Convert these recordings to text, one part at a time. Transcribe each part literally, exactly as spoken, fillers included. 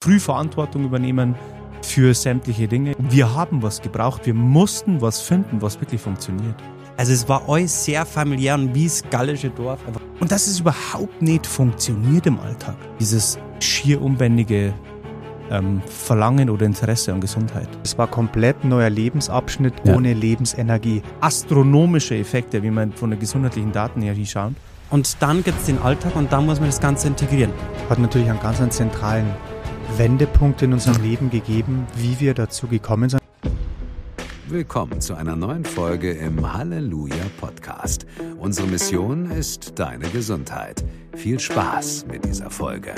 früh Verantwortung übernehmen für sämtliche Dinge. Wir haben was gebraucht, wir mussten was finden, was wirklich funktioniert. Also es war alles sehr familiär und wie das gallische Dorf. Und dass es überhaupt nicht funktioniert im Alltag. Dieses schier unbändige ähm, Verlangen oder Interesse an Gesundheit. Es war komplett neuer Lebensabschnitt Ja. ohne Lebensenergie. Astronomische Effekte, wie man von der gesundheitlichen Daten her schaut. Und dann gibt es den Alltag und dann muss man das Ganze integrieren. Hat natürlich einen ganz einen zentralen Wendepunkt in unserem Leben gegeben, wie wir dazu gekommen sind. Willkommen zu einer neuen Folge im Halleluja-Podcast. Unsere Mission ist deine Gesundheit. Viel Spaß mit dieser Folge.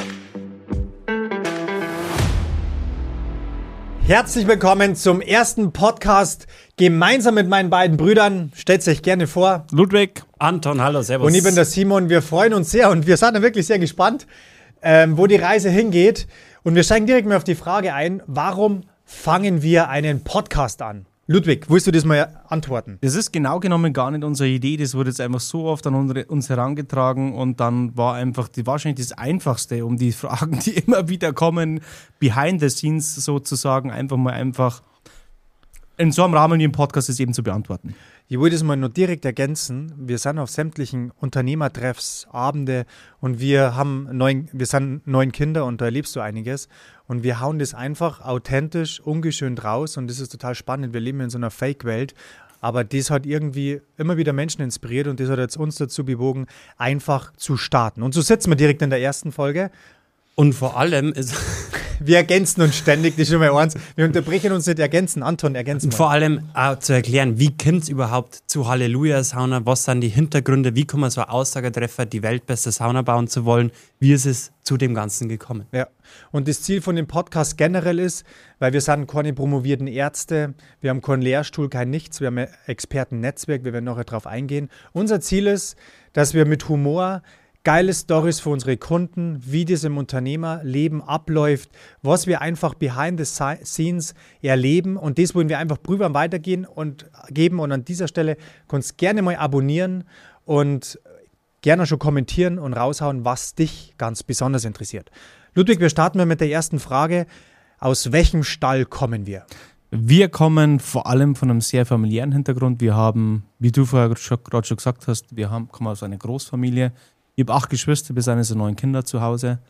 Herzlich willkommen zum ersten Podcast gemeinsam mit meinen beiden Brüdern. Stellt euch gerne vor. Ludwig. Anton, hallo, servus. Und ich bin der Simon. Wir freuen uns sehr und wir sind da wirklich sehr gespannt, ähm, wo die Reise hingeht. Und wir steigen direkt mal auf die Frage ein, warum fangen wir einen Podcast an? Ludwig, willst du das mal antworten? Das ist genau genommen gar nicht unsere Idee. Das wurde jetzt einfach so oft an unsere, uns herangetragen und dann war einfach die, wahrscheinlich das Einfachste, um die Fragen, die immer wieder kommen, behind the scenes sozusagen, einfach mal einfach in so einem Rahmen wie im Podcast ist eben zu beantworten. Ich wollte es mal nur direkt ergänzen. Wir sind auf sämtlichen Unternehmertreffs, Abende und wir haben neun, wir sind neun Kinder und da erlebst du einiges. Und wir hauen das einfach authentisch, ungeschönt raus und das ist total spannend. Wir leben in so einer Fake-Welt, aber das hat irgendwie immer wieder Menschen inspiriert und das hat jetzt uns dazu bewogen, einfach zu starten. Und so sitzen wir direkt in der ersten Folge. Und vor allem ist... Wir ergänzen uns ständig, das ist schon mal eins. Wir unterbrechen uns nicht, ergänzen. Anton, ergänzen Und mal. vor allem auch zu erklären, wie kommt es überhaupt zu Halleluja-Sauna, was sind die Hintergründe, wie kann man so eine Aussage treffen, die weltbeste Sauna bauen zu wollen, wie ist es zu dem Ganzen gekommen? Ja, und das Ziel von dem Podcast generell ist, weil wir sind keine promovierten Ärzte, wir haben keinen Lehrstuhl, kein Nichts, wir haben ein Expertennetzwerk, wir werden nachher darauf eingehen. Unser Ziel ist, dass wir mit Humor geile Storys für unsere Kunden, wie das im Unternehmerleben abläuft, was wir einfach behind the scenes erleben und das wollen wir einfach prüfen, weitergehen und geben und an dieser Stelle kannst gerne mal abonnieren und gerne schon kommentieren und raushauen, was dich ganz besonders interessiert. Ludwig, wir starten mal mit der ersten Frage. Aus welchem Stall kommen wir? Wir kommen vor allem von einem sehr familiären Hintergrund. Wir haben, wie du vorher gerade schon gesagt hast, wir haben, kommen aus einer Großfamilie. Ich habe acht Geschwister, wir sind also neun Kinder zu Hause.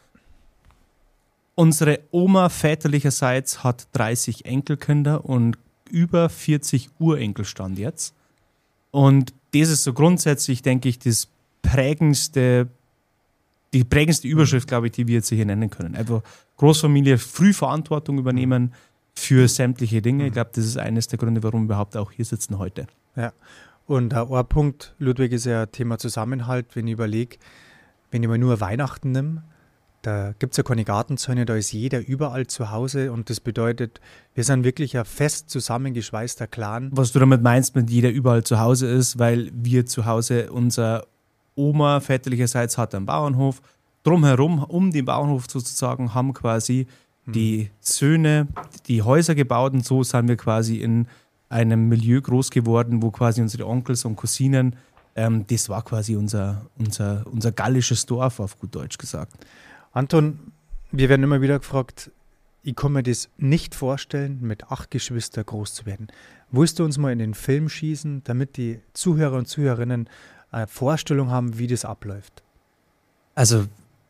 Unsere Oma väterlicherseits hat dreißig Enkelkinder und über vierzig Urenkelstand jetzt. Und das ist so grundsätzlich, denke ich, das prägendste, die prägendste Überschrift, glaube ich, die wir jetzt hier nennen können. Einfach Großfamilie, früh Verantwortung übernehmen für sämtliche Dinge. Ich glaube, das ist eines der Gründe, warum wir überhaupt auch hier sitzen heute. Ja. Und der ein Punkt, Ludwig, ist ja Thema Zusammenhalt, wenn ich überlege, wenn ich mal nur Weihnachten nehme, da gibt es ja keine Gartenzäune, da ist jeder überall zu Hause und das bedeutet, wir sind wirklich ein fest zusammengeschweißter Clan. Was du damit meinst, mit jeder überall zu Hause ist, weil wir zu Hause, unser Oma väterlicherseits hat einen Bauernhof, drumherum, um den Bauernhof sozusagen, haben quasi hm. die Söhne, die Häuser gebaut und so sind wir quasi in einem Milieu groß geworden, wo quasi unsere Onkels und Cousinen, ähm, das war quasi unser, unser, unser gallisches Dorf, auf gut Deutsch gesagt. Anton, wir werden immer wieder gefragt, ich kann mir das nicht vorstellen, mit acht Geschwistern groß zu werden. Willst du uns mal in den Film schießen, damit die Zuhörer und Zuhörerinnen eine Vorstellung haben, wie das abläuft? Also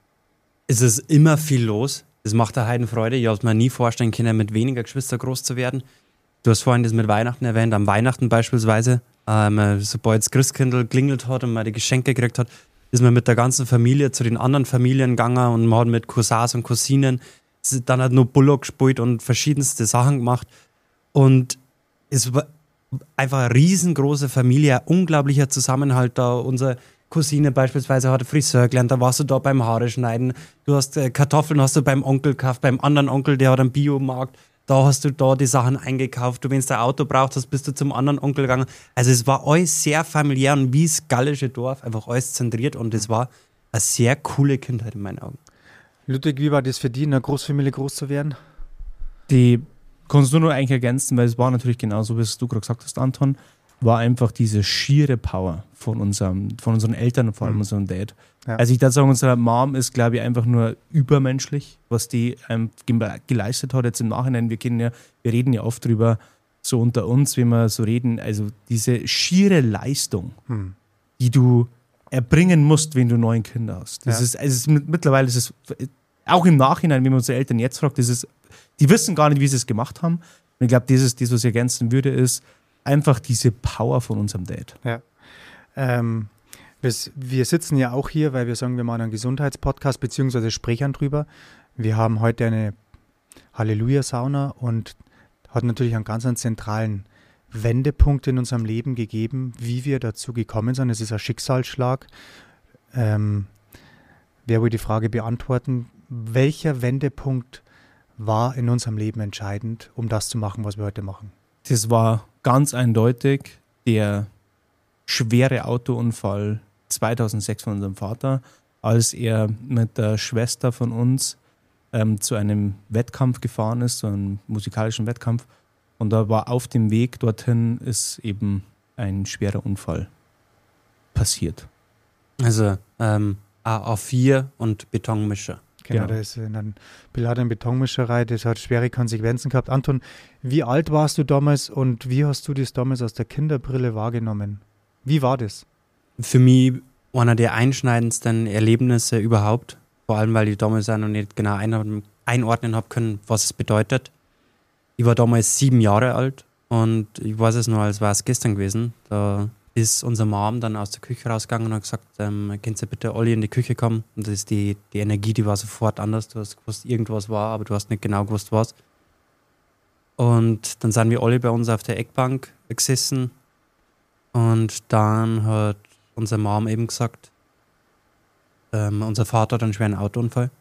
es ist immer viel los, das macht der Heiden Freude. Ich habe mir nie vorstellen können, mit weniger Geschwistern groß zu werden. Du hast vorhin das mit Weihnachten erwähnt, am Weihnachten beispielsweise, ähm, sobald das Christkindl klingelt hat und man die Geschenke gekriegt hat, ist man mit der ganzen Familie zu den anderen Familien gegangen und man hat mit Cousins und Cousinen dann hat nur Bullock gespielt und verschiedenste Sachen gemacht und es war einfach eine riesengroße Familie, ein unglaublicher Zusammenhalt da. Unsere Cousine beispielsweise hat Friseur gelernt, da warst du da beim Haare schneiden, du hast äh, Kartoffeln hast du beim Onkel gekauft, beim anderen Onkel, der hat einen Biomarkt. Da hast du da die Sachen eingekauft. Du, wenn du ein Auto braucht hast, bist du zum anderen Onkel gegangen. Also es war alles sehr familiär und wie das gallische Dorf, einfach alles zentriert und es war eine sehr coole Kindheit in meinen Augen. Ludwig, wie war das für dich, in einer Großfamilie groß zu werden? Die kannst du nur eigentlich ergänzen, weil es war natürlich genauso, wie es du gerade gesagt hast, Anton. war einfach diese schiere Power von, unserem, von unseren Eltern und vor allem Mhm. unserem Dad. Ja. Also ich würde sagen, unsere Mom ist, glaube ich, einfach nur übermenschlich, was die ähm, ge- geleistet hat jetzt im Nachhinein. Wir, kennen ja, wir reden ja oft drüber, so unter uns, wenn wir so reden, also diese schiere Leistung, Hm. die du erbringen musst, wenn du neun Kinder hast. Das Ja. ist, also es ist, mit- mittlerweile ist es, auch im Nachhinein, wenn man unsere Eltern jetzt fragt, das ist, die wissen gar nicht, wie sie es gemacht haben. Und ich glaube, das ist das, was ich ergänzen würde, ist einfach diese Power von unserem Dad. Ähm, wir, wir sitzen ja auch hier, weil wir sagen, wir machen einen Gesundheitspodcast, beziehungsweise sprechen drüber. Wir haben heute eine Halleluja-Sauna und hat natürlich einen ganz einen zentralen Wendepunkt in unserem Leben gegeben, wie wir dazu gekommen sind. Es ist ein Schicksalsschlag. Ähm, wer will die Frage beantworten? Welcher Wendepunkt war in unserem Leben entscheidend, um das zu machen, was wir heute machen? Das war ganz eindeutig der schwere Autounfall zweitausendsechs von unserem Vater, als er mit der Schwester von uns ähm, zu einem Wettkampf gefahren ist, so einem musikalischen Wettkampf. Und da war auf dem Weg dorthin ist eben ein schwerer Unfall passiert. Also ähm, A vier und Betonmischer. Genau, Genau. da ist in einer beladen Betonmischerei, das hat schwere Konsequenzen gehabt. Anton, wie alt warst du damals und wie hast du das damals aus der Kinderbrille wahrgenommen? Wie war das? Für mich einer der einschneidendsten Erlebnisse überhaupt. Vor allem, weil ich damals auch noch nicht genau ein- einordnen habe können, was es bedeutet. Ich war damals sieben Jahre alt und ich weiß es nur, als wäre es gestern gewesen. Da ist unser Mom dann aus der Küche rausgegangen und hat gesagt, ähm, könnt ihr bitte alle in die Küche kommen? Und das ist die, die Energie, die war sofort anders. Du hast gewusst, irgendwas war, aber du hast nicht genau gewusst, was. Und dann sind wir alle bei uns auf der Eckbank gesessen und dann hat unser Mom eben gesagt, ähm, unser Vater hat einen schweren Autounfall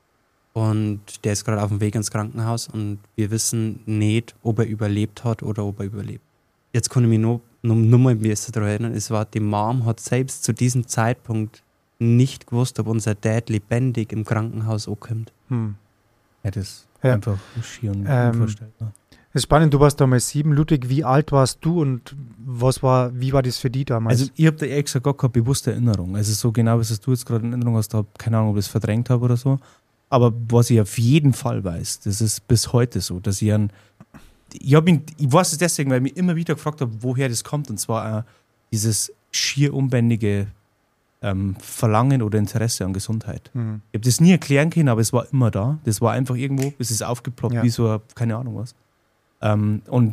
und der ist gerade auf dem Weg ins Krankenhaus und wir wissen nicht, ob er überlebt hat oder ob er überlebt. Jetzt kann ich mich nur, nur, nur mal daran erinnern, es war, die Mom hat selbst zu diesem Zeitpunkt nicht gewusst, ob unser Dad lebendig im Krankenhaus ankommt. Hm. Ja, das ist Ja. einfach schier und Ähm, unvorstellbar. Das ist spannend, du warst damals sieben. Ludwig, wie alt warst du und was war, wie war das für die damals? Also ich habe da ehrlich gesagt gar keine bewusste Erinnerung. Also so genau, was du jetzt gerade in Erinnerung hast, habe keine Ahnung, ob ich das verdrängt habe oder so. Aber was ich auf jeden Fall weiß, das ist bis heute so, dass ich ein, ich, hab ihn, ich weiß es deswegen, weil ich mich immer wieder gefragt habe, woher das kommt. Und zwar äh, dieses schier unbändige ähm, Verlangen oder Interesse an Gesundheit. hm. Ich habe das nie erklären können, aber es war immer da. Das war einfach irgendwo, es ist aufgeploppt, Ja. wie so, ein- keine Ahnung was. Ähm, und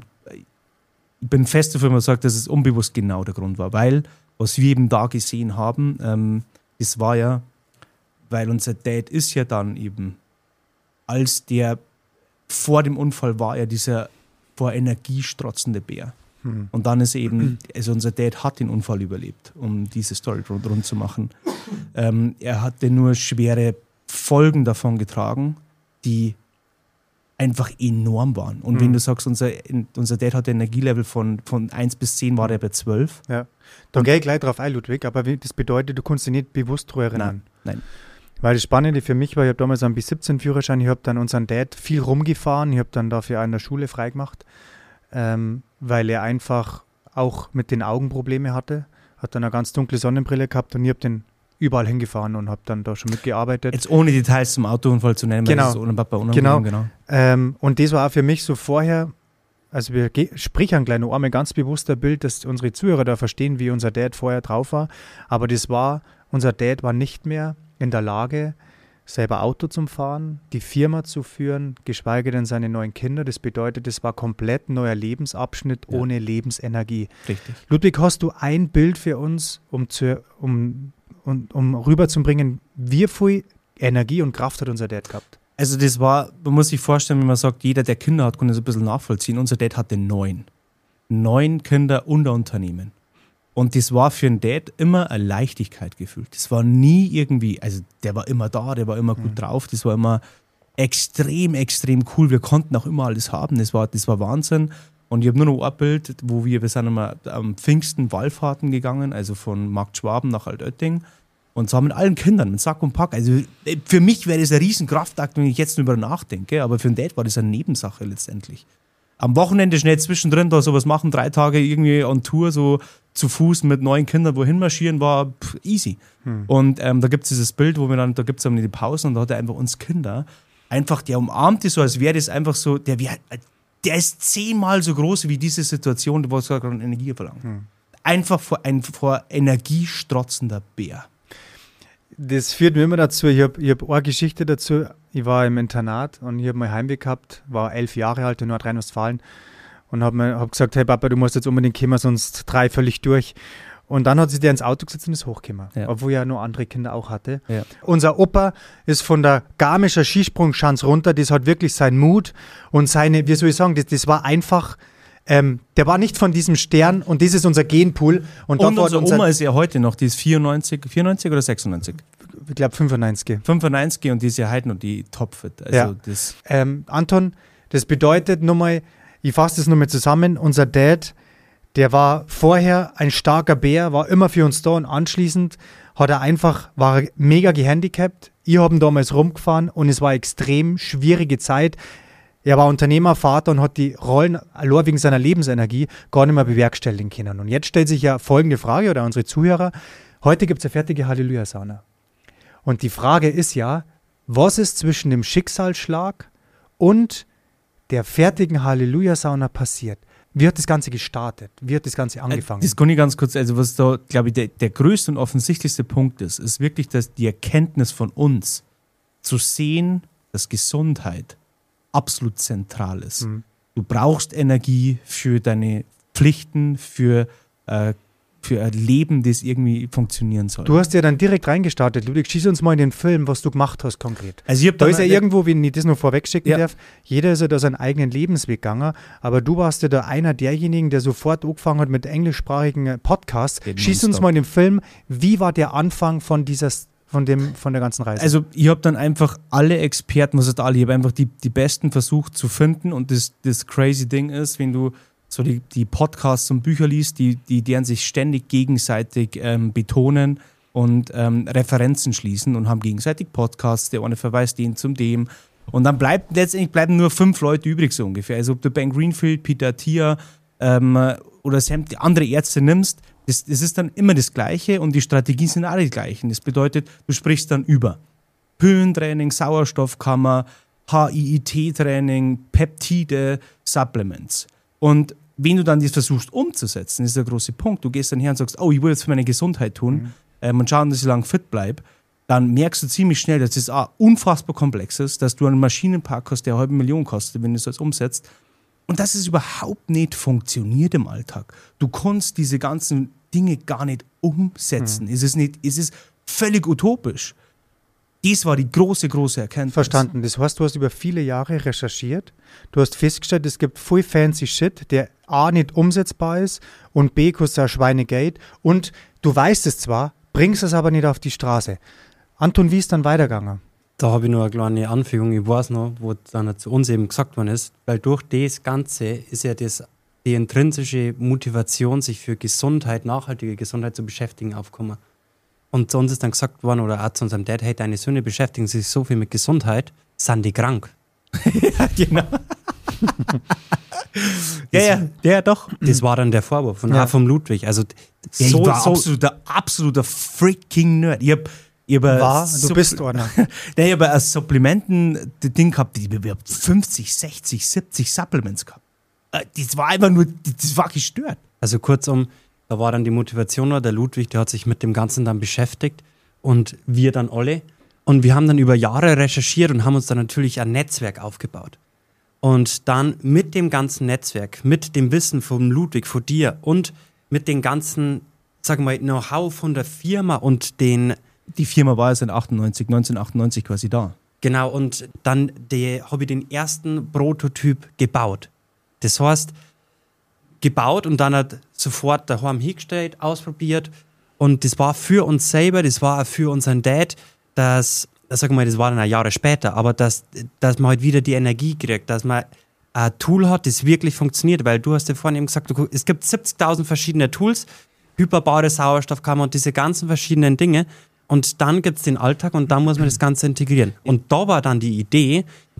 ich bin fest davon überzeugt, dass es unbewusst genau der Grund war, weil was wir eben da gesehen haben, ähm, das war ja, weil unser Dad ist ja dann eben, als der vor dem Unfall war er dieser vor Energie strotzende Bär. Hm. Und dann ist eben, also unser Dad hat den Unfall überlebt, um diese Story rund, rund zu machen. Ähm, er hatte nur schwere Folgen davon getragen, die einfach enorm waren. Und Mhm. wenn du sagst, unser, unser Dad hatte ein Energielevel von, von eins bis zehn, war er bei zwölf. Ja. Da gehe ich gleich drauf ein, Ludwig, aber wie- das bedeutet, du kannst dich nicht bewusst daran erinnern. Nein. Weil das Spannende für mich war, ich habe damals einen B siebzehn Führerschein, ich habe dann unseren Dad viel rumgefahren, ich habe dann dafür in der Schule freigemacht, ähm, weil er einfach auch mit den Augen Probleme hatte, hat dann eine ganz dunkle Sonnenbrille gehabt und ich habe den überall hingefahren und habe dann da schon mitgearbeitet. Jetzt ohne Details zum Autounfall zu nennen, weil Genau. das ist ohne Papa unangenehm. Genau. Genau. Ähm, und das war auch für mich so vorher, also wir ge- sprechen gleich noch einmal ganz bewusster Bild, dass unsere Zuhörer da verstehen, wie unser Dad vorher drauf war. Aber das war, unser Dad war nicht mehr in der Lage, selber Auto zu fahren, die Firma zu führen, geschweige denn seine neuen Kinder. Das bedeutet, es war komplett neuer Lebensabschnitt Ja. ohne Lebensenergie. Richtig. Ludwig, hast du ein Bild für uns, um, zu, um, um, um rüberzubringen, wie viel Energie und Kraft hat unser Dad gehabt? Also das war, man muss sich vorstellen, wenn man sagt, jeder, der Kinder hat, kann das ein bisschen nachvollziehen. Unser Dad hatte neun. Neun Kinder und ein Unternehmen. Und das war für einen Dad immer eine Leichtigkeit gefühlt. Das war nie irgendwie, also der war immer da, der war immer gut Mhm. drauf, das war immer extrem, extrem cool. Wir konnten auch immer alles haben, das war, das war Wahnsinn. Und ich habe nur noch ein Bild, wo wir, wir sind immer am Pfingsten Wallfahrten gegangen, also von Markt Schwaben nach Altötting. Und zwar mit allen Kindern, mit Sack und Pack. Also für mich wäre das ein riesen Kraftakt, wenn ich jetzt darüber nachdenke, aber für den Dad war das eine Nebensache letztendlich. am Wochenende schnell zwischendrin da sowas machen, drei Tage irgendwie on Tour, so zu Fuß mit neun Kindern wohin marschieren, war pff, easy. Hm. Und ähm, da gibt es dieses Bild, wo wir dann, da gibt es dann die Pausen und da hat er einfach uns Kinder, einfach, der umarmt die so, als wäre das einfach so, der, wär, der ist zehnmal so groß wie diese Situation, wo es gerade Energie verlangt. Hm. Einfach vor, ein vor Energie strotzender Bär. Das führt mir immer dazu, ich habe ich hab eine Geschichte dazu, ich war im Internat und ich habe mal Heimweh gehabt, war elf Jahre alt in Nordrhein-Westfalen und habe hab gesagt, hey Papa, du musst jetzt unbedingt kommen, sonst drei völlig durch. Und dann hat sich der ins Auto gesetzt und ist hochgekommen, ja. Obwohl er noch andere Kinder auch hatte. Ja. Unser Opa ist von der Garmischer Skisprungschanze runter, das hat wirklich seinen Mut und seine, wie soll ich sagen, das, das war einfach, ähm, der war nicht von diesem Stern und das ist unser Genpool. Und, und unsere unser Oma ist ja heute noch, die ist vierundneunzig, vierundneunzig oder sechsundneunzig? Ich glaube fünfundneunzig. fünfundneunzig und die ist ja heute noch die Topfit. Also ja. das ähm, Anton, das bedeutet nochmal, ich fasse das nochmal zusammen, unser Dad, der war vorher ein starker Bär, war immer für uns da und anschließend hat er einfach, war er mega gehandicapt. Ich habe ihn damals rumgefahren und es war eine extrem schwierige Zeit. Er war Unternehmer, Vater und hat die Rollen allein wegen seiner Lebensenergie gar nicht mehr bewerkstelligen können. Und jetzt stellt sich ja folgende Frage oder unsere Zuhörer, heute gibt es eine fertige Halleluja-Sauna. Und die Frage ist ja, was ist zwischen dem Schicksalsschlag und der fertigen Halleluja-Sauna passiert? Wie hat das Ganze gestartet? Wie hat das Ganze angefangen? Das kann ich ganz kurz, also was da, glaube ich, der, der größte und offensichtlichste Punkt ist, ist wirklich, dass die Erkenntnis von uns zu sehen, dass Gesundheit absolut zentral ist. Mhm. Du brauchst Energie für deine Pflichten, für äh, für ein Leben, das irgendwie funktionieren soll. Du hast ja dann direkt reingestartet. Ludwig, schieß uns mal in den Film, was du gemacht hast konkret. Also ich hab da ist ja irgendwo, wenn ich das noch vorwegschicken ja. darf, jeder ist ja da seinen eigenen Lebensweg gegangen, aber du warst ja da einer derjenigen, der sofort angefangen hat mit englischsprachigen Podcasts. Geht schieß uns mal in den Film, wie war der Anfang von dieser Von, dem, von der ganzen Reise? Also ich habe dann einfach alle Experten, was heißt alle, ich habe einfach die, die Besten versucht zu finden und das, das crazy Ding ist, wenn du so die, die Podcasts und Bücher liest, die, die deren sich ständig gegenseitig ähm, betonen und ähm, Referenzen schließen und haben gegenseitig Podcasts, der eine verweist den zum dem und dann bleibt letztendlich bleiben nur fünf Leute übrig so ungefähr. Also ob du Ben Greenfield, Peter Attia ähm, oder Sam, die andere Ärzte nimmst, das, das ist dann immer das Gleiche und die Strategien sind alle die gleichen. Das bedeutet, du sprichst dann über Höhentraining, Sauerstoffkammer, H I I T-Training, Peptide, Supplements. Und wenn du dann das versuchst umzusetzen, ist der große Punkt. Du gehst dann her und sagst, oh, ich will jetzt für meine Gesundheit tun mhm. ähm, und schauen, dass ich lang fit bleibe. Dann merkst du ziemlich schnell, dass es das unfassbar komplex ist, dass du einen Maschinenpark hast, der eine halbe Million kostet, wenn du das umsetzt. Und dass es überhaupt nicht funktioniert im Alltag. Du kannst diese ganzen Dinge gar nicht umsetzen. Mhm. Es ist nicht, es ist völlig utopisch. Das war die große, große Erkenntnis. Verstanden. Das heißt, du hast über viele Jahre recherchiert. Du hast festgestellt, es gibt voll fancy Shit, der A nicht umsetzbar ist und B kostet ein Schweinegeld. Und du weißt es zwar, bringst es aber nicht auf die Straße. Anton, wie ist dann weitergegangen? Da habe ich noch eine kleine Anfügung. Ich weiß noch, wo dann zu uns eben gesagt worden ist, weil durch das Ganze ist ja das, die intrinsische Motivation, sich für Gesundheit, nachhaltige Gesundheit zu beschäftigen, aufgekommen. Und zu uns ist dann gesagt worden, oder auch zu unserem Dad, hey, deine Söhne beschäftigen sich so viel mit Gesundheit, sind die krank? Ja, genau. ja, ja, ja, doch. Das war dann der Vorwurf von, ja. auch vom Ludwig. Also, ja, so, ich war so absoluter, absoluter freaking Nerd. Ich hab, ich hab war, Supp- du bist einer. Ich habe ein Supplementen-Ding gehabt, ich habe fünfzig, sechzig, siebzig Supplements gehabt. Das war einfach nur, das war gestört. Also kurzum, da war dann die Motivation noch, der Ludwig, der hat sich mit dem Ganzen dann beschäftigt und wir dann alle. Und wir haben dann über Jahre recherchiert und haben uns dann natürlich ein Netzwerk aufgebaut. Und dann mit dem ganzen Netzwerk, mit dem Wissen von Ludwig, von dir und mit dem ganzen, sagen wir mal, Know-how von der Firma und den... Die Firma war ja seit achtundneunzig, neunzehnhundertachtundneunzig quasi da. Genau, und dann habe ich den ersten Prototyp gebaut. Das heißt, gebaut und dann hat sofort daheim hingestellt, ausprobiert. Und das war für uns selber, das war auch für unseren Dad, dass, sag mal, das war dann ein Jahre später, aber dass, dass man halt wieder die Energie kriegt, dass man ein Tool hat, das wirklich funktioniert. Weil du hast ja vorhin eben gesagt, es gibt siebzigtausend verschiedene Tools, hyperbare Sauerstoffkammer und diese ganzen verschiedenen Dinge. Und dann gibt es den Alltag und da muss man das Ganze integrieren. Und da war dann die Idee,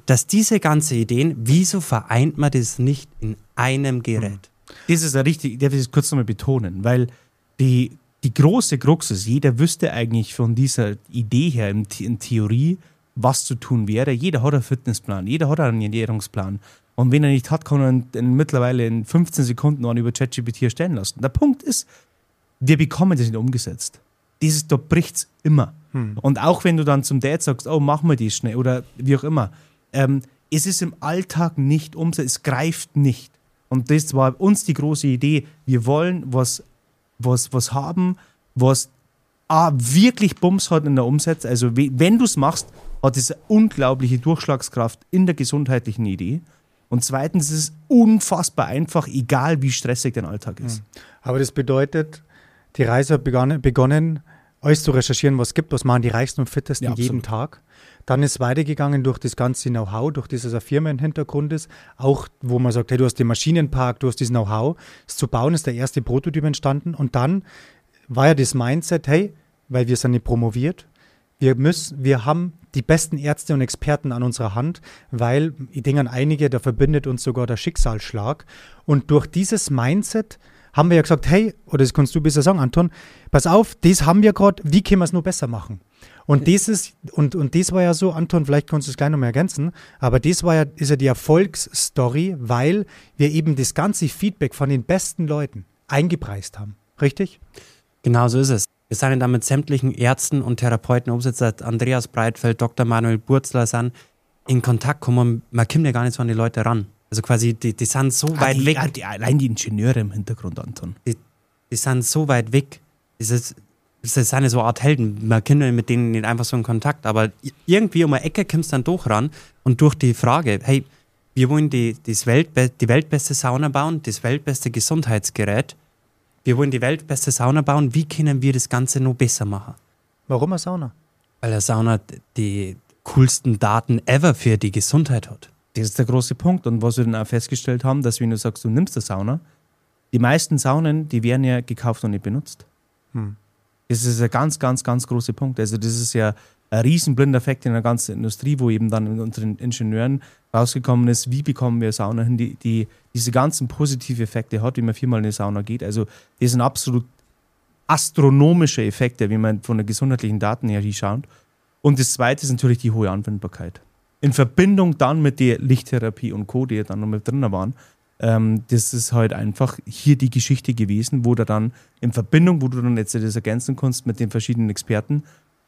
dass diese ganzen Ideen, wieso vereint man das nicht in einem Gerät? Das ist ja richtig, ich darf das kurz nochmal betonen, weil die, die große Krux ist, jeder wüsste eigentlich von dieser Idee her in, in Theorie, was zu tun wäre. Jeder hat einen Fitnessplan, jeder hat einen Ernährungsplan. Und wenn er nicht hat, kann er in, in mittlerweile in fünfzehn Sekunden einen über ChatGPT erstellen lassen. Der Punkt ist, wir bekommen das nicht umgesetzt. Dieses, da bricht es immer. Hm. Und auch wenn du dann zum Dad sagst, oh, mach mal das schnell oder wie auch immer, ähm, es ist im Alltag nicht umsetzbar, es greift nicht. Und das war uns die große Idee. Wir wollen was, was, was haben, was A, wirklich Bums hat in der Umsetzung. Also wenn du es machst, hat es eine unglaubliche Durchschlagskraft in der gesundheitlichen Idee. Und zweitens ist es unfassbar einfach, egal wie stressig dein Alltag ist. Aber das bedeutet, die Reise hat begonnen, begonnen alles zu recherchieren, was es gibt, was machen die Reichsten und Fittesten Ja, jeden Tag. Dann ist weitergegangen durch das ganze Know-how, durch das eine Firma im Hintergrund ist. Auch, wo man sagt, hey, du hast den Maschinenpark, du hast das Know-how. Es zu bauen ist der erste Prototyp entstanden. Und dann war ja das Mindset, hey, weil wir sind nicht promoviert, wir müssen, wir haben die besten Ärzte und Experten an unserer Hand, weil, ich denke an einige, da verbindet uns sogar der Schicksalsschlag. Und durch dieses Mindset haben wir ja gesagt, hey, oder das kannst du besser sagen, Anton, pass auf, das haben wir gerade, wie können wir es nur besser machen? Und das ist, und, und das war ja so, Anton, vielleicht kannst du es gleich noch mal ergänzen, aber das war ja, ist ja die Erfolgsstory, weil wir eben das ganze Feedback von den besten Leuten eingepreist haben. Richtig? Genau so ist es. Wir sind da mit sämtlichen Ärzten und Therapeuten, ob es jetzt Andreas Breitfeld, Doktor Manuel Burzler sind, in Kontakt kommen. Man kommt ja gar nicht so an die Leute ran. Also quasi, die, die sind so Ah, weit die, weg. ah, die, allein die Ingenieure im Hintergrund, Anton. Die, die sind so weit weg. Das ist, das ist eine so eine Art Helden. Man kommt mit denen nicht einfach so in Kontakt. Aber irgendwie um eine Ecke kommst du dann doch ran. Und durch die Frage, hey, wir wollen die, das Weltbe- die weltbeste Sauna bauen, das weltbeste Gesundheitsgerät. Wir wollen die weltbeste Sauna bauen. Wie können wir das Ganze noch besser machen? Warum eine Sauna? Weil der Sauna die coolsten Daten ever für die Gesundheit hat. Das ist der große Punkt. Und was wir dann auch festgestellt haben, dass wenn du sagst, du nimmst eine Sauna, die meisten Saunen, die werden ja gekauft und nicht benutzt. Hm. Das ist ein ganz, ganz, ganz großer Punkt. Also das ist ja ein riesen blinder Effekt in der ganzen Industrie, wo eben dann unter den Ingenieuren rausgekommen ist, wie bekommen wir Sauna hin, die, die diese ganzen positive Effekte hat, wie man viermal in die Sauna geht. Also das sind absolut astronomische Effekte, wie man von der gesundheitlichen Daten her schaut. Und das Zweite ist natürlich die hohe Anwendbarkeit. In Verbindung dann mit der Lichttherapie und Co., die dann noch mit drin waren, ähm, das ist halt einfach hier die Geschichte gewesen, wo da dann in Verbindung, wo du dann jetzt das ergänzen kannst mit den verschiedenen Experten,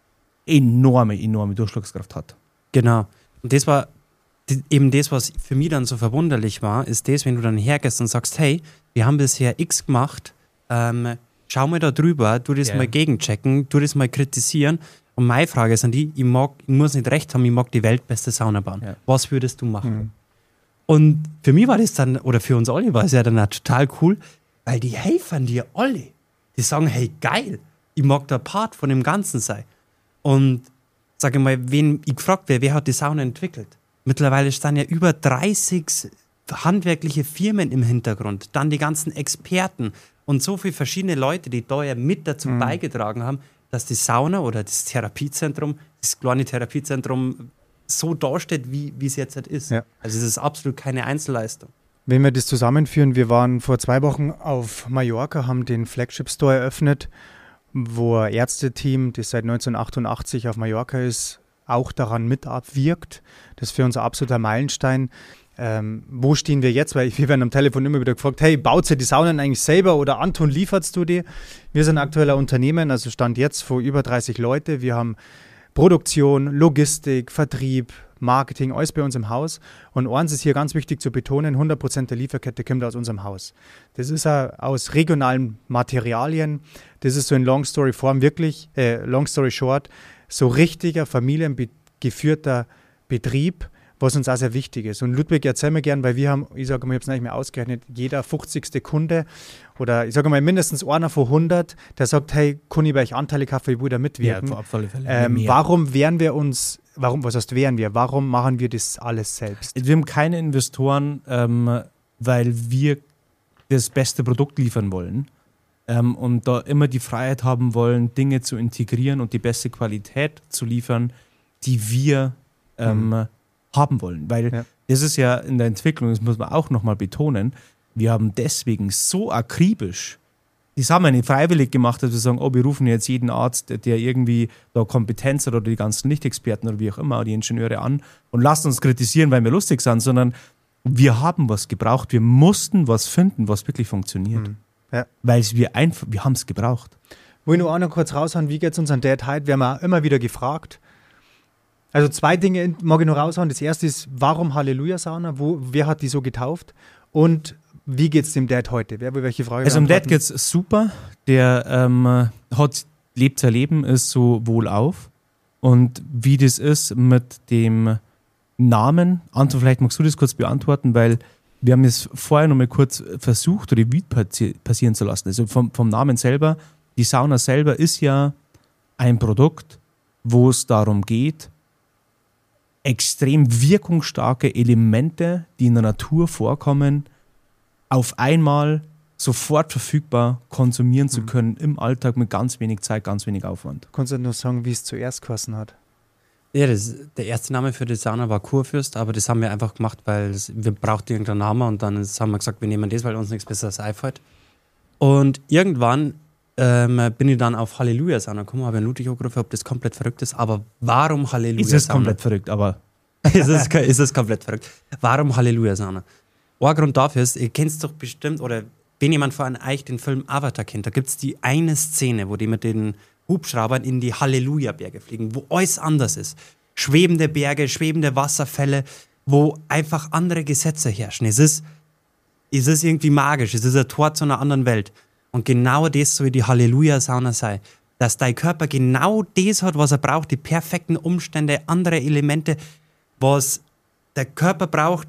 enorme, enorme Durchschlagskraft hat. Genau. Und das war die, eben das, was für mich dann so verwunderlich war, ist das, wenn du dann hergehst und sagst, hey, wir haben bisher X gemacht, ähm, schau mal da drüber, tu das Ja. mal gegenchecken, tu das mal kritisieren. Und meine Frage ist an die, ich, mag, ich muss nicht recht haben, ich mag die weltbeste Sauna bauen. Ja. Was würdest du machen? Mhm. Und für mich war das dann, oder für uns alle war es ja dann auch total cool, weil die helfen dir alle. Die sagen, hey, geil, ich mag der Part von dem Ganzen sein. Und sage mal, wen ich gefragt werde, wer hat die Sauna entwickelt? Mittlerweile stehen ja über dreißig handwerkliche Firmen im Hintergrund, dann die ganzen Experten und so viele verschiedene Leute, die da ja mit dazu mhm. beigetragen haben, dass die Sauna oder das Therapiezentrum, das kleine Therapiezentrum so dasteht, wie wie es jetzt halt ist. Ja. Also es ist absolut keine Einzelleistung. Wenn wir das zusammenführen, wir waren vor zwei Wochen auf Mallorca, haben den Flagship Store eröffnet, wo ein Ärzteteam, das seit neunzehnhundertachtundachtzig auf Mallorca ist, auch daran mitwirkt. Das ist für uns ein absoluter Meilenstein. Ähm, wo stehen wir jetzt? Weil wir werden am Telefon immer wieder gefragt, hey, baut ihr die Saunen eigentlich selber oder Anton, lieferst du die? Wir sind aktuell ein Unternehmen, also Stand jetzt vor über dreißig Leute. Wir haben Produktion, Logistik, Vertrieb, Marketing, alles bei uns im Haus. Und eins ist hier ganz wichtig zu betonen, hundert Prozent der Lieferkette kommt aus unserem Haus. Das ist uh, aus regionalen Materialien. Das ist so in Long Story Form wirklich, äh, Long Story Short, so richtiger familiengeführter Betrieb, was uns auch sehr wichtig ist. Und Ludwig, erzähl mir gern, weil wir haben, ich sage mal, ich habe es nicht mehr ausgerechnet, jeder fünfzigste Kunde oder ich sage mal mindestens einer von hundert, der sagt, hey, kann ich bei euch Anteile kaufen, ich will da mitwirken. Ja, auf alle Fälle. Ähm, warum wehren wir uns, warum, was heißt wehren wir, warum machen wir das alles selbst? Wir haben keine Investoren, ähm, weil wir das beste Produkt liefern wollen ähm, und da immer die Freiheit haben wollen, Dinge zu integrieren und die beste Qualität zu liefern, die wir ähm, Mhm. haben wollen. Weil Ja. das ist ja in der Entwicklung, das muss man auch nochmal betonen, wir haben deswegen so akribisch, das haben wir nicht freiwillig gemacht, dass wir sagen, oh, wir rufen jetzt jeden Arzt, der irgendwie da Kompetenz hat oder die ganzen Lichtexperten oder wie auch immer, die Ingenieure an und lassen uns kritisieren, weil wir lustig sind, sondern wir haben was gebraucht, wir mussten was finden, was wirklich funktioniert. Mhm. Ja. Weil es wir einfach, wir haben es gebraucht. Wo ich nur auch noch kurz raushauen, wie geht es unseren Dad heute? Wir haben auch immer wieder gefragt. Also zwei Dinge mag ich noch raushauen. Das erste ist, warum Halleluja-Sauna? Wo, wer hat die so getauft? Und wie geht es dem Dad heute? Wer will welche Frage Also dem Dad beantworten? geht es super. Der ähm, hat, lebt sein Leben, ist so wohlauf. Und wie das ist mit dem Namen, Anton, vielleicht magst du das kurz beantworten, weil wir haben es vorher noch mal kurz versucht, Revue passi- passieren zu lassen. Also vom, vom Namen selber, die Sauna selber ist ja ein Produkt, wo es darum geht, extrem wirkungsstarke Elemente, die in der Natur vorkommen, auf einmal sofort verfügbar konsumieren zu können im Alltag mit ganz wenig Zeit, ganz wenig Aufwand. Kannst du nur sagen, wie es zuerst geheißen hat? Ja, das, der erste Name für die Sauna war Kurfürst, aber das haben wir einfach gemacht, weil es, wir brauchten irgendeinen Namen und dann ist, haben wir gesagt, wir nehmen das, weil uns nichts Besseres einfällt. Und irgendwann ähm, bin ich dann auf Halleluja-Sauna gekommen, habe einen Ludwig angerufen, ob das komplett verrückt ist, aber warum Halleluja-Sauna? Ist es komplett verrückt, aber ist, es, ist es komplett verrückt. Warum Halleluja-Sauna? Ein Grund dafür ist, ihr kennt es doch bestimmt, oder wenn jemand von euch den Film Avatar kennt, da gibt es die eine Szene, wo die mit den Hubschraubern in die Halleluja-Berge fliegen, wo alles anders ist. Schwebende Berge, schwebende Wasserfälle, wo einfach andere Gesetze herrschen. Es ist, es ist irgendwie magisch, es ist ein Tor zu einer anderen Welt. Und genau das soll die Halleluja-Sauna sein. Dass dein Körper genau das hat, was er braucht, die perfekten Umstände, andere Elemente, was der Körper braucht,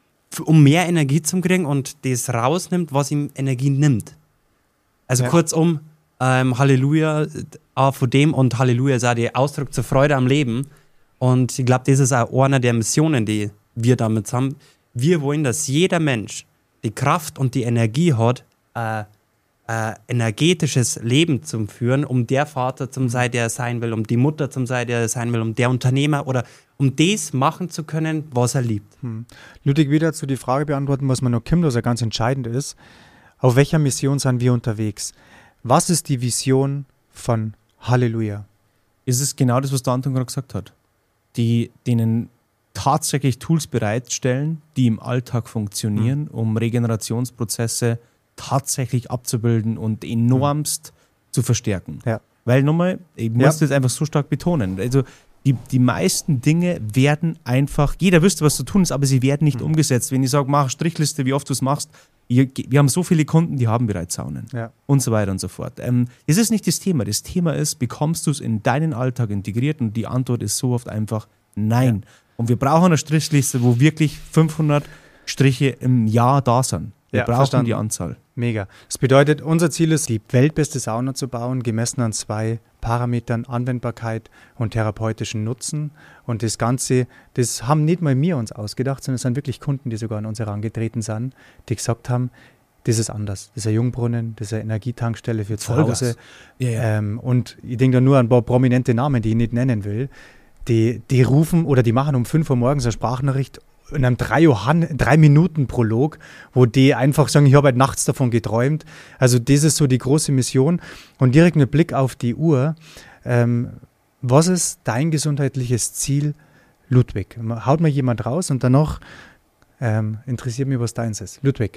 um mehr Energie zu kriegen und das rausnimmt, was ihm Energie nimmt. Also Ja. kurzum, ähm, Halleluja äh, von dem und Halleluja ist auch der Ausdruck zur Freude am Leben. Und ich glaube, das ist auch eine der Missionen, die wir damit haben. Wir wollen, dass jeder Mensch die Kraft und die Energie hat, äh, äh, energetisches Leben zu führen, um der Vater zu sein, der er sein will, um die Mutter zu sein, der er sein will, um der Unternehmer oder um das machen zu können, was er liebt. Hm. Ludwig, wieder zu die Frage beantworten, was man noch kommt, was ja ganz entscheidend ist. Auf welcher Mission sind wir unterwegs? Was ist die Vision von Halleluja? ist es genau das, was der Anton gerade gesagt hat. Die denen tatsächlich Tools bereitstellen, die im Alltag funktionieren, mhm. um Regenerationsprozesse tatsächlich abzubilden und enormst mhm. zu verstärken. Ja. Weil nochmal, ich muss ja. das einfach so stark betonen, also die, die meisten Dinge werden einfach, jeder wüsste, was zu tun ist, aber sie werden nicht mhm. umgesetzt. Wenn ich sage, mach eine Strichliste, wie oft du es machst, wir, wir haben so viele Kunden, die haben bereits Saunen ja. und so weiter und so fort. Ähm, es ist nicht das Thema. Das Thema ist, bekommst du es in deinen Alltag integriert? Und die Antwort ist so oft einfach nein. Ja. Und wir brauchen eine Strichliste, wo wirklich fünfhundert Striche im Jahr da sind. Wir ja, brauchen verstanden. die Anzahl. Mega. Das bedeutet, unser Ziel ist, die weltbeste Sauna zu bauen, gemessen an zwei Parametern, Anwendbarkeit und therapeutischen Nutzen. Und das Ganze, das haben nicht mal wir uns ausgedacht, sondern es sind wirklich Kunden, die sogar an uns herangetreten sind, die gesagt haben, das ist anders. Das ist ein Jungbrunnen, das ist eine Energietankstelle für zu Hause. Ja, ja. Ähm, und ich denke da nur an ein paar prominente Namen, die ich nicht nennen will. Die, die rufen oder die machen um fünf Uhr morgens eine Sprachnachricht in einem drei, drei Minuten Prolog, wo die einfach sagen, ich habe halt nachts davon geträumt. Also das ist so die große Mission. Und direkt mit Blick auf die Uhr, ähm, was ist dein gesundheitliches Ziel, Ludwig? Haut mal jemand raus und danach ähm, interessiert mich, was deins ist. Ludwig.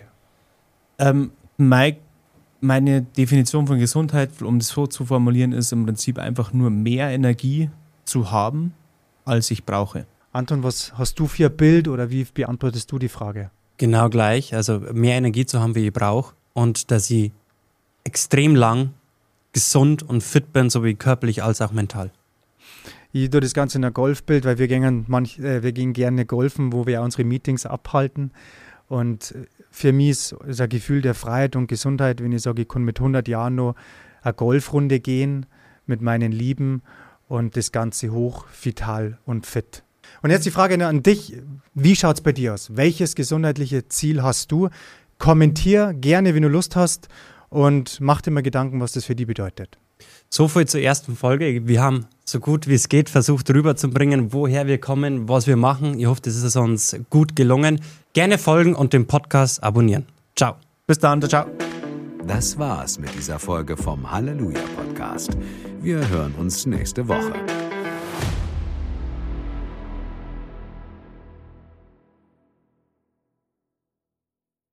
Ähm, mein, meine Definition von Gesundheit, um das so zu formulieren, ist im Prinzip einfach nur mehr Energie zu haben, als ich brauche. Anton, was hast du für ein Bild oder wie beantwortest du die Frage? Genau gleich, also mehr Energie zu haben, wie ich brauche und dass ich extrem lang gesund und fit bin, sowohl körperlich als auch mental. Ich tue das Ganze in ein Golfbild, weil wir gehen, manch, äh, wir gehen gerne golfen, wo wir unsere Meetings abhalten. Und für mich ist, ist ein Gefühl der Freiheit und Gesundheit, wenn ich sage, ich kann mit hundert Jahren noch eine Golfrunde gehen mit meinen Lieben und das Ganze hoch, vital und fit. Und jetzt die Frage an dich, wie schaut es bei dir aus? Welches gesundheitliche Ziel hast du? Kommentier gerne, wenn du Lust hast und mach dir mal Gedanken, was das für dich bedeutet. So viel zur ersten Folge. Wir haben so gut wie es geht versucht rüberzubringen, woher wir kommen, was wir machen. Ich hoffe, das ist uns gut gelungen. Gerne folgen und den Podcast abonnieren. Ciao. Bis dann, ciao. Das war's mit dieser Folge vom Halleluja Podcast. Wir hören uns nächste Woche.